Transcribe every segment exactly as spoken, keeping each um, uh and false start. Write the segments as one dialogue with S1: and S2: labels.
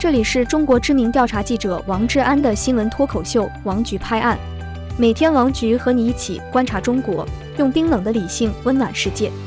S1: 这里是中国知名调查记者王志安的新闻脱口秀《王局拍案》，每天王局和你一起观察中国，用冰冷的理性温暖世界。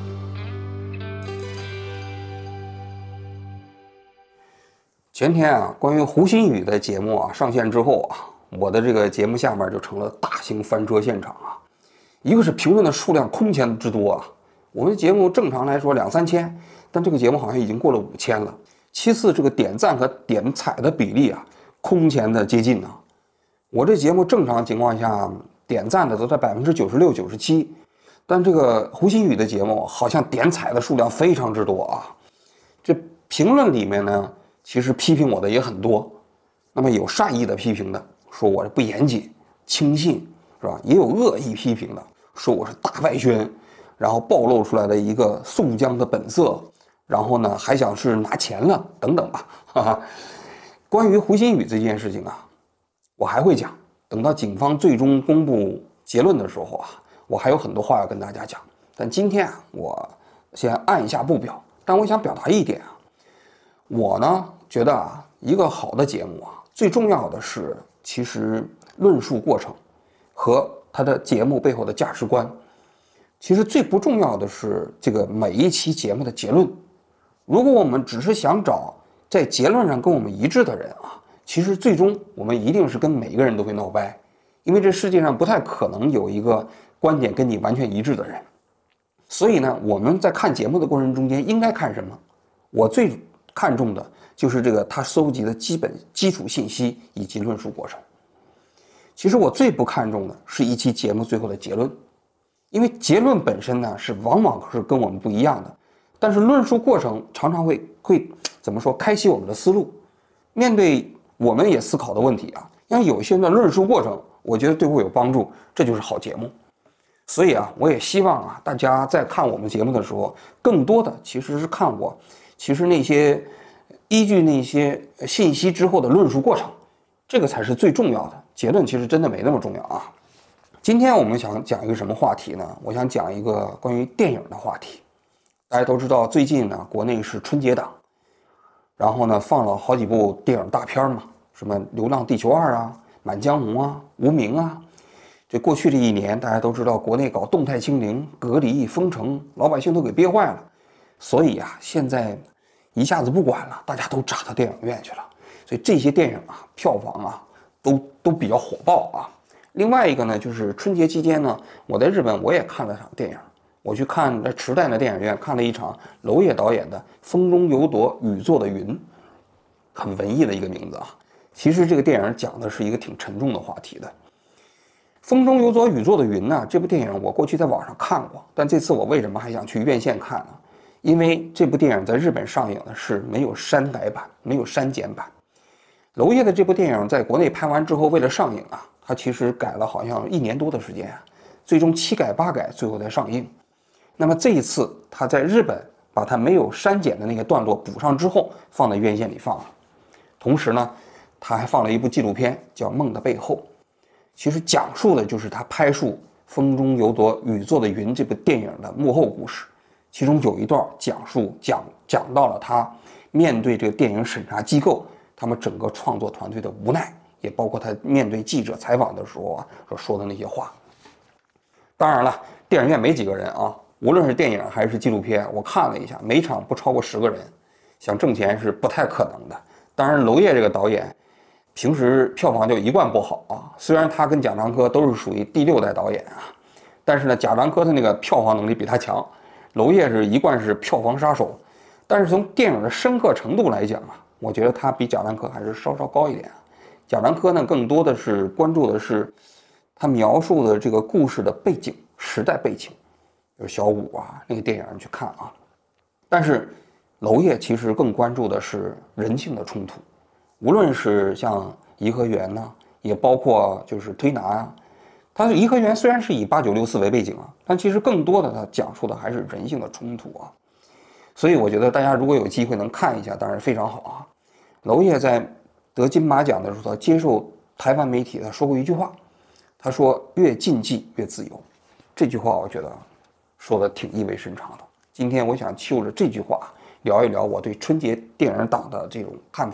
S2: 前天啊，关于胡鑫宇的节目啊上线之后啊，我的这个节目下面就成了大型翻车现场啊。一个是评论的数量空前之多啊，我们节目正常来说两三千，但这个节目好像已经过了五千了。其次，这个点赞和点踩的比例啊，空前的接近啊。我这节目正常情况下点赞的都在百分之九十六、九十七，但这个胡鑫宇的节目好像点踩的数量非常之多啊。这评论里面呢，其实批评我的也很多，那么有善意的批评的，说我不严谨、轻信，是吧？也有恶意批评的，说我是大外宣，然后暴露出来的一个宋江的本色。然后呢，还想是拿钱了等等吧，哈哈。关于胡鑫宇这件事情啊，我还会讲。等到警方最终公布结论的时候啊，我还有很多话要跟大家讲。但今天啊，我先按一下不表。但我想表达一点啊，我呢觉得啊，一个好的节目啊，最重要的是其实论述过程和它的节目背后的价值观。其实最不重要的是这个每一期节目的结论。如果我们只是想找在结论上跟我们一致的人啊，其实最终我们一定是跟每一个人都会闹掰，因为这世界上不太可能有一个观点跟你完全一致的人。所以呢，我们在看节目的过程中间应该看什么？我最看重的就是这个他收集的基本基础信息以及论述过程。其实我最不看重的是一期节目最后的结论，因为结论本身呢是往往是跟我们不一样的。但是论述过程常常会会怎么说，开启我们的思路，面对我们也思考的问题啊，像有些的论述过程，我觉得对我有帮助，这就是好节目。所以啊，我也希望啊，大家在看我们节目的时候，更多的其实是看我，其实那些依据那些信息之后的论述过程，这个才是最重要的。结论其实真的没那么重要啊。今天我们想讲一个什么话题呢？我想讲一个关于电影的话题。大家都知道，最近呢，国内是春节档，然后呢，放了好几部电影大片嘛，什么《流浪地球二》啊，《满江红》啊，《无名》啊。这过去这一年，大家都知道，国内搞动态清零、隔离、封城，老百姓都给憋坏了。所以啊，现在一下子不管了，大家都扎到电影院去了。所以这些电影啊，票房啊，都都比较火爆啊。另外一个呢，就是春节期间呢，我在日本我也看了场电影。我去看在池袋的电影院看了一场娄烨导演的《风中有朵雨做的云》，很文艺的一个名字啊。其实这个电影讲的是一个挺沉重的话题的。《风中有朵雨做的云》呢，这部电影我过去在网上看过，但这次我为什么还想去院线看呢？因为这部电影在日本上映的是没有删改版，没有删减版。娄烨的这部电影在国内拍完之后，为了上映啊，他其实改了好像一年多的时间啊，最终七改八改，最后才上映。那么这一次他在日本把他没有删减的那个段落补上之后，放在院线里放了。同时呢，他还放了一部纪录片叫《梦的背后》，其实讲述的就是他拍摄《风中有朵雨做的云》这部电影的幕后故事。其中有一段讲述讲讲到了他面对这个电影审查机构他们整个创作团队的无奈，也包括他面对记者采访的时候啊所说的那些话。当然了，电影院没几个人啊。无论是电影还是纪录片，我看了一下，每场不超过十个人，想挣钱是不太可能的。当然，娄烨这个导演平时票房就一贯不好啊。虽然他跟贾樟柯都是属于第六代导演啊，但是呢，贾樟柯的那个票房能力比他强，娄烨是一贯是票房杀手。但是从电影的深刻程度来讲啊，我觉得他比贾樟柯还是稍稍高一点。贾樟柯呢，更多的是关注的是他描述的这个故事的背景、时代背景。就是小五啊，那个电影你去看啊。但是娄烨其实更关注的是人性的冲突，无论是像颐和园呢、啊，也包括就是推拿啊。它的颐和园虽然是以八九六四为背景啊，但其实更多的它讲述的还是人性的冲突啊。所以我觉得大家如果有机会能看一下，当然非常好啊。娄烨在得金马奖的时候，他接受台湾媒体他说过一句话，他说越禁忌越自由。这句话我觉得说的挺意味深长的。今天我想就着这句话聊一聊我对春节电影档的这种看法啊。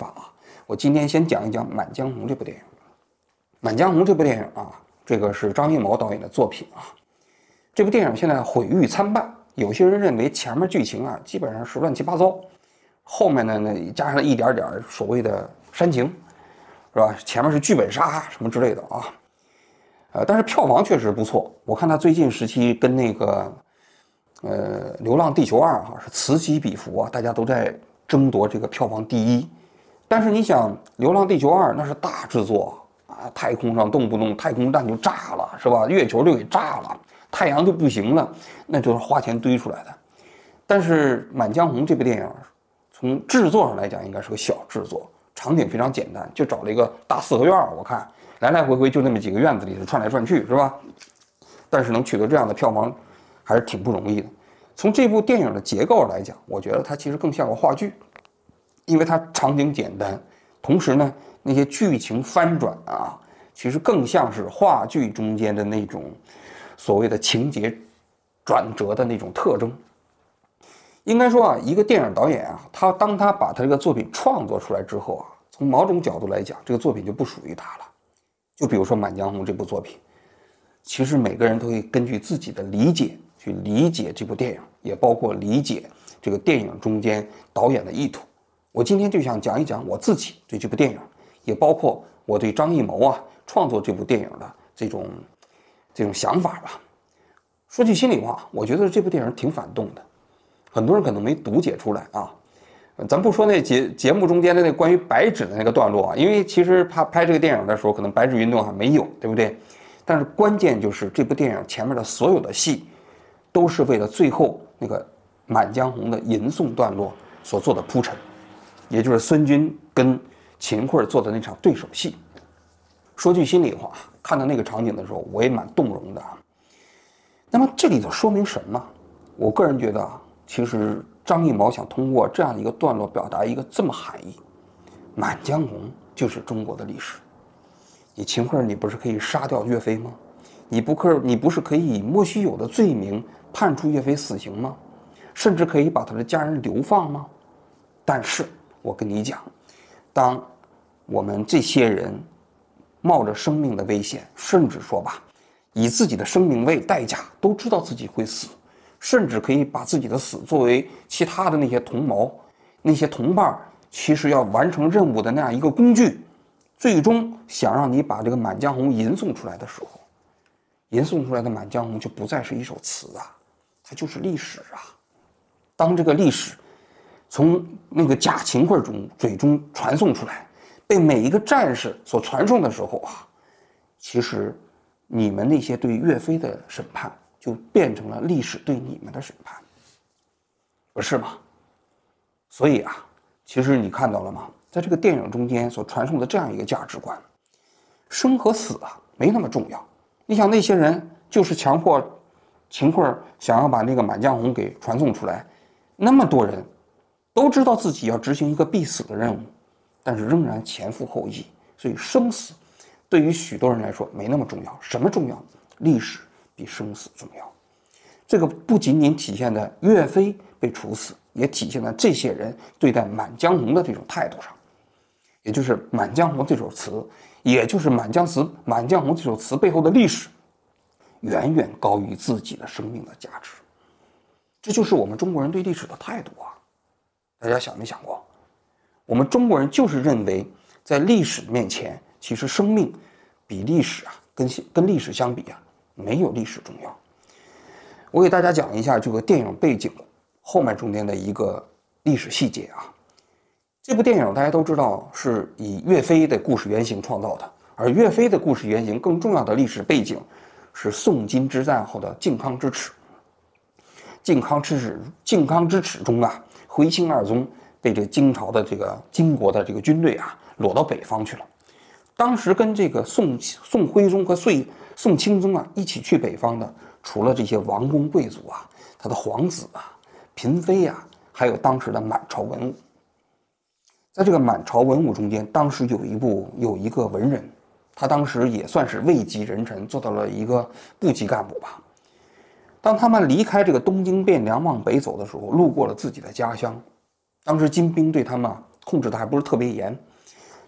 S2: 我今天先讲一讲《满江红》这部电影。《满江红》这部电影啊，这个是张艺谋导演的作品啊。这部电影现在毁誉参半，有些人认为前面剧情啊基本上是乱七八糟，后面呢呢加上了一点点所谓的煽情，是吧？前面是剧本杀什么之类的啊。呃，但是票房确实不错，我看他最近时期跟那个呃《流浪地球二》哈是此起彼伏啊，大家都在争夺这个票房第一。但是你想，《流浪地球二》那是大制作啊，太空上动不动太空站就炸了，是吧？月球就给炸了，太阳就不行了，那就是花钱堆出来的。但是《满江红》这部电影，从制作上来讲，应该是个小制作，场景非常简单，就找了一个大四合院，我看来来回回就那么几个院子里窜来窜去，是吧？但是能取得这样的票房，还是挺不容易的。从这部电影的结构来讲，我觉得它其实更像个话剧。因为它场景简单，同时呢，那些剧情翻转啊，其实更像是话剧中间的那种所谓的情节转折的那种特征。应该说啊，一个电影导演啊，他当他把他这个作品创作出来之后啊，从某种角度来讲，这个作品就不属于他了。就比如说《满江红》这部作品，其实每个人都会根据自己的理解去理解这部电影，也包括理解这个电影中间导演的意图。我今天就想讲一讲我自己对这部电影，也包括我对张艺谋啊创作这部电影的这种这种想法吧。说句心里话，我觉得这部电影挺反动的，很多人可能没读解出来啊。咱不说那节节目中间的那关于白纸的那个段落啊，因为其实他拍这个电影的时候，可能白纸运动还没有，对不对？但是关键就是这部电影前面的所有的戏，都是为了最后那个《满江红》的吟诵段落所做的铺陈。也就是孙军跟秦桧做的那场对手戏。说句心里话，看到那个场景的时候，我也蛮动容的。那么这里头说明什么？我个人觉得啊，其实张艺谋想通过这样一个段落表达一个这么含义：满江红就是中国的历史。你秦桧，你不是可以杀掉岳飞吗？你不可，你不是可以以莫须有的罪名判处岳飞死刑吗？甚至可以把他的家人流放吗？但是我跟你讲，当我们这些人冒着生命的危险，甚至说吧，以自己的生命为代价，都知道自己会死，甚至可以把自己的死作为其他的那些同谋、那些同伴其实要完成任务的那样一个工具，最终想让你把这个《满江红》吟诵出来的时候，吟诵出来的《满江红》就不再是一首词啊，它就是历史啊。当这个历史从那个假秦桧中嘴中传送出来，被每一个战士所传颂的时候啊，其实你们那些对岳飞的审判就变成了历史对你们的审判，不是吗？所以啊，其实你看到了吗？在这个电影中间所传送的这样一个价值观，生和死啊没那么重要。你想那些人就是强迫秦桧想要把那个《满江红》给传送出来，那么多人都知道自己要执行一个必死的任务，但是仍然前赴后继，所以生死对于许多人来说没那么重要。什么重要？历史比生死重要。这个不仅仅体现在岳飞被处死，也体现在这些人对待《满江红》的这种态度上。也就是《满江红》这首词，也就是《满江词》《满江红》这首词背后的历史，远远高于自己的生命的价值。这就是我们中国人对历史的态度啊！大家想没想过？我们中国人就是认为，在历史面前，其实生命比历史啊，跟跟历史相比啊，没有历史重要。我给大家讲一下这个电影背景后面中间的一个历史细节啊。这部电影大家都知道是以岳飞的故事原型创造的，而岳飞的故事原型更重要的历史背景是宋金之战后的靖康之耻。靖康之耻，靖康之耻中啊，回清二宗被这个金朝的这个金国的这个军队啊裸到北方去了。当时跟这个宋宋徽宗和宋宋钦宗啊一起去北方的，除了这些王公贵族啊，他的皇子啊、嫔妃啊，还有当时的满朝文武。在这个满朝文武中间，当时有一部有一个文人，他当时也算是位极人臣，做到了一个部级干部吧。当他们离开这个东京汴梁往北走的时候，路过了自己的家乡。当时金兵对他们控制的还不是特别严，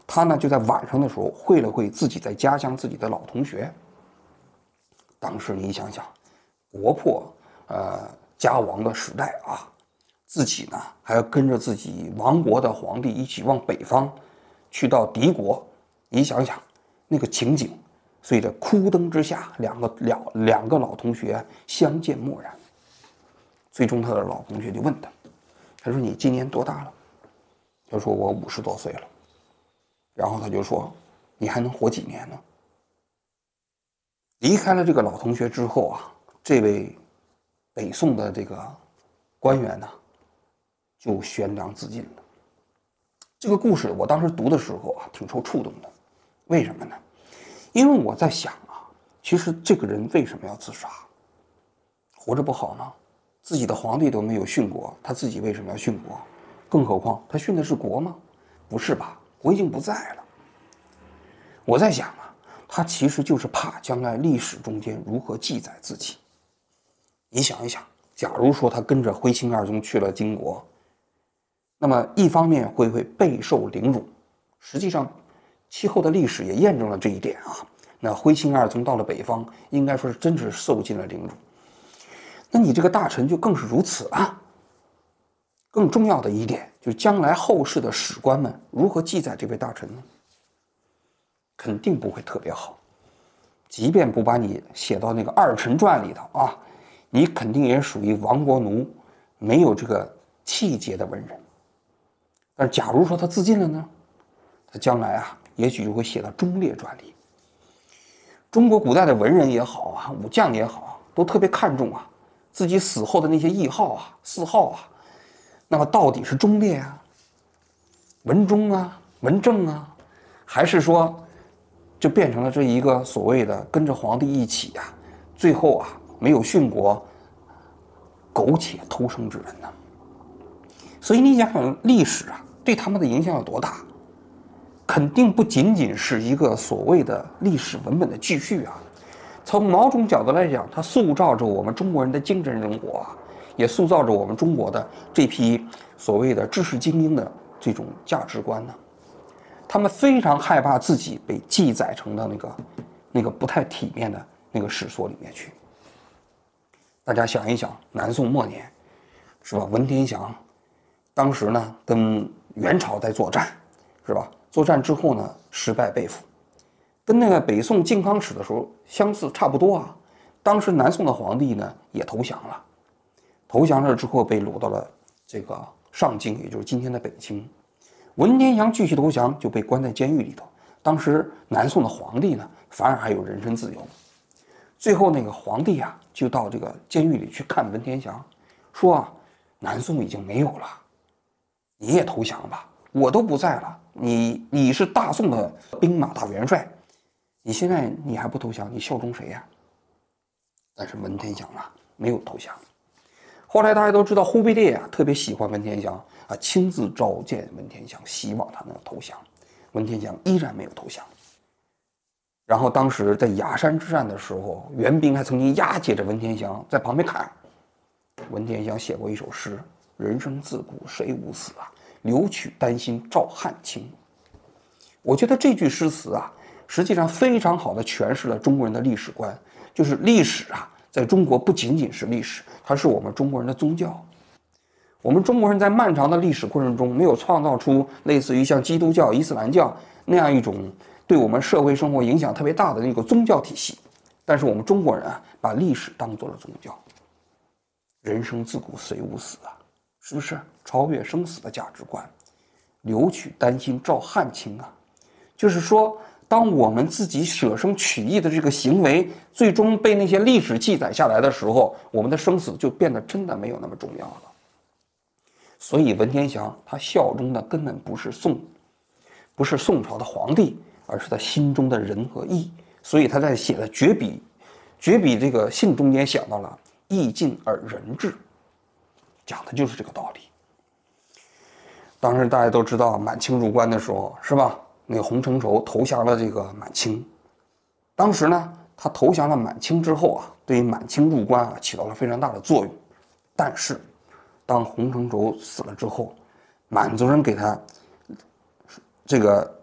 S2: 他呢就在晚上的时候会了会自己在家乡自己的老同学。当时你想想，国破呃家亡的时代啊，自己呢还要跟着自己亡国的皇帝一起往北方去到敌国，你想想那个情景。所以在枯灯之下，两个两两个老同学相见默然。最终他的老同学就问他，他说你今年多大了？他说我五十多岁了。然后他就说你还能活几年呢？离开了这个老同学之后啊，这位北宋的这个官员呢就悬梁自尽了。这个故事我当时读的时候啊挺受触动的。为什么呢？因为我在想啊，其实这个人为什么要自杀？活着不好吗？自己的皇帝都没有殉国，他自己为什么要殉国？更何况他殉的是国吗？不是吧，国已经不在了。我在想啊，他其实就是怕将来历史中间如何记载自己。你想一想，假如说他跟着徽钦二宗去了金国，那么一方面会会备受凌辱，实际上其后的历史也验证了这一点啊。那徽钦二宗到了北方，应该说是真是受尽了凌辱。那你这个大臣就更是如此啊。更重要的一点就是将来后世的史官们如何记载这位大臣呢？肯定不会特别好。即便不把你写到那个二臣传里头啊，你肯定也属于亡国奴，没有这个气节的文人。但假如说他自尽了呢，他将来啊也许就会写到忠烈传里。中国古代的文人也好啊，武将也好，都特别看重啊自己死后的那些谥号啊、谥号啊。那么到底是忠烈啊、文忠啊、文正啊，还是说就变成了这一个所谓的跟着皇帝一起啊，最后啊没有殉国、苟且偷生之人呢？所以你想想历史啊对他们的影响有多大？肯定不仅仅是一个所谓的历史文本的继续啊。从某种角度来讲，它塑造着我们中国人的精神生活啊，也塑造着我们中国的这批所谓的知识精英的这种价值观呢。他们非常害怕自己被记载成的那个那个不太体面的那个史所里面去。大家想一想，南宋末年，是吧？文天祥当时呢跟元朝在作战，是吧？作战之后呢失败被俘，跟那个北宋靖康耻的时候相似差不多啊。当时南宋的皇帝呢也投降了，投降了之后被掳到了这个上京，也就是今天的北京。文天祥继续投降，就被关在监狱里头。当时南宋的皇帝呢反而还有人身自由。最后那个皇帝啊就到这个监狱里去看文天祥，说啊，南宋已经没有了，你也投降吧，我都不在了，你你是大宋的兵马大元帅，你现在你还不投降，你效忠谁呀？但是文天祥啊没有投降。后来大家都知道忽必烈啊特别喜欢文天祥啊，亲自召见文天祥，希望他能投降。文天祥依然没有投降。然后当时在雅山之战的时候，元兵还曾经押解着文天祥在旁边看。文天祥写过一首诗：人生自古谁无死啊，留取丹心照汗青。我觉得这句诗词啊实际上非常好的诠释了中国人的历史观，就是历史啊在中国不仅仅是历史，它是我们中国人的宗教。我们中国人在漫长的历史过程中没有创造出类似于像基督教、伊斯兰教那样一种对我们社会生活影响特别大的那个宗教体系，但是我们中国人啊把历史当作了宗教。人生自古谁无死啊，是不是超越生死的价值观？留取丹心照汗青啊，就是说当我们自己舍生取义的这个行为最终被那些历史记载下来的时候，我们的生死就变得真的没有那么重要了。所以文天祥他效忠的根本不是宋，不是宋朝的皇帝，而是他心中的仁和义。所以他在写的绝笔绝笔这个信中间想到了义尽而仁至，讲的就是这个道理。当时大家都知道满清入关的时候，是吧？那个洪承畴投降了这个满清。当时呢他投降了满清之后啊，对于满清入关啊起到了非常大的作用。但是当洪承畴死了之后，满族人给他这个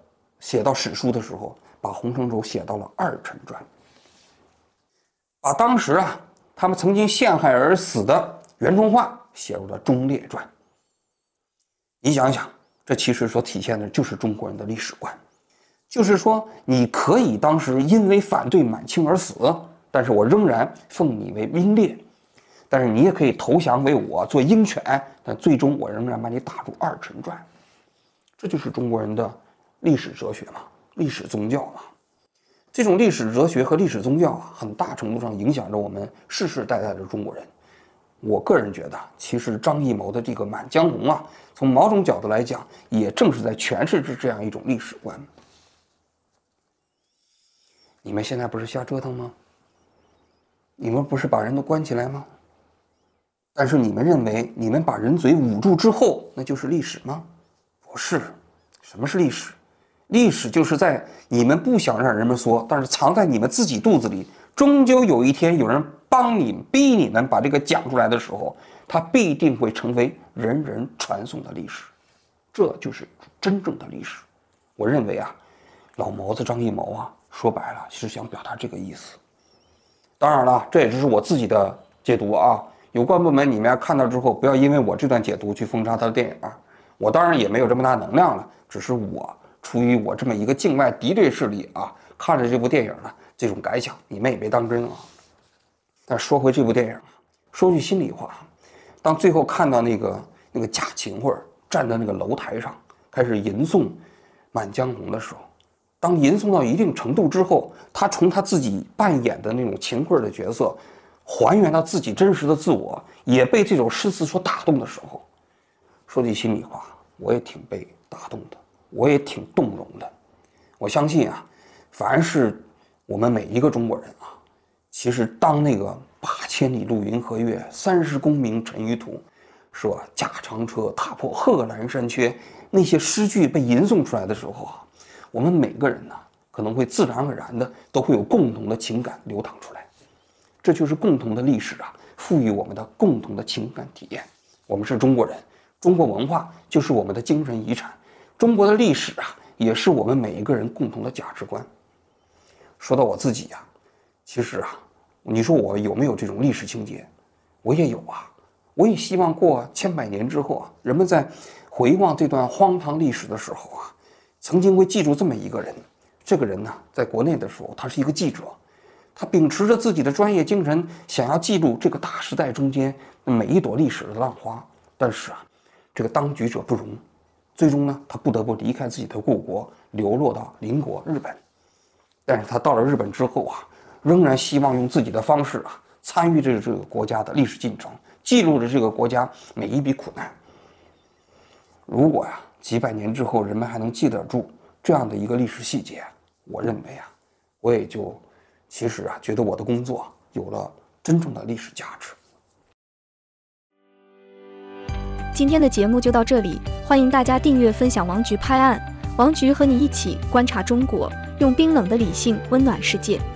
S2: 写到史书的时候，把洪承畴写到了《二臣传》，把当时啊他们曾经陷害而死的袁崇焕写入了《忠烈传》。你想想，这其实所体现的就是中国人的历史观，就是说你可以当时因为反对满清而死，但是我仍然奉你为英烈，但是你也可以投降为我做鹰犬，但最终我仍然把你打入二臣传。这就是中国人的历史哲学嘛，历史宗教嘛。这种历史哲学和历史宗教啊，很大程度上影响着我们世世代代的中国人。我个人觉得，其实张艺谋的这个《满江红》啊，从某种角度来讲，也正是在诠释着这样一种历史观。你们现在不是瞎折腾吗？你们不是把人都关起来吗？但是你们认为，你们把人嘴捂住之后，那就是历史吗？不是。什么是历史？历史就是在你们不想让人们说，但是藏在你们自己肚子里，终究有一天有人帮你逼你们把这个讲出来的时候，它必定会成为人人传颂的历史。这就是真正的历史。我认为啊，老毛子张艺谋啊，说白了是想表达这个意思。当然了，这也只是我自己的解读啊。有关部门你们要看到之后，不要因为我这段解读去封杀他的电影啊。我当然也没有这么大能量了，只是我出于我这么一个境外敌对势力啊，看着这部电影呢，这种感想，你们也别当真啊。但说回这部电影，说句心里话，当最后看到那个那个贾勤慧站在那个楼台上开始吟诵《满江红》的时候，当吟诵到一定程度之后，他从他自己扮演的那种勤慧的角色，还原到自己真实的自我，也被这首诗词所打动的时候，说句心里话，我也挺被打动的，我也挺动容的。我相信啊，凡是我们每一个中国人啊，其实当那个八千里路云和月，三十功名尘与土，说驾长车踏破贺兰山缺，那些诗句被吟诵出来的时候啊，我们每个人呢，可能会自然而然的都会有共同的情感流淌出来。这就是共同的历史啊，赋予我们的共同的情感体验。我们是中国人，中国文化就是我们的精神遗产，中国的历史啊，也是我们每一个人共同的价值观。说到我自己啊，其实啊，你说我有没有这种历史情节？我也有啊。我也希望过千百年之后啊，人们在回望这段荒唐历史的时候啊，曾经会记住这么一个人。这个人呢，在国内的时候，他是一个记者，他秉持着自己的专业精神，想要记录这个大时代中间每一朵历史的浪花。但是啊，这个当局者不容，最终呢，他不得不离开自己的故国，流落到邻国日本。但是他到了日本之后啊，仍然希望用自己的方式啊，参与着这个国家的历史进程，记录着这个国家每一笔苦难。如果呀，几百年之后人们还能记得住这样的一个历史细节，我认为啊，我也就其实啊，觉得我的工作有了真正的历史价值。
S1: 今天的节目就到这里，欢迎大家订阅分享王菊拍案，王菊和你一起观察中国，用冰冷的理性温暖世界。